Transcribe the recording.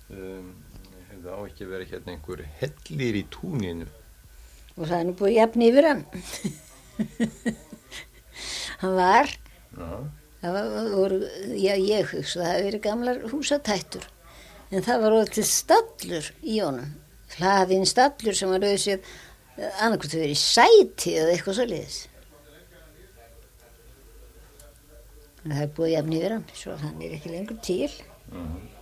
Það á ekki að vera hérna einhver hellir í túninu. Og það er nú búið jafn yfir hann. Hann var, það voru, já ég hugsa, það hefði verið gamlar húsatættur. En það var orðið til stallur í honum. Hlaðinn stallur sem var auðvitað annarkvæmt að vera í sæti eða eitthvað svoleiðis. En það er búið jafn yfir hann, svo hann er ekki lengur til.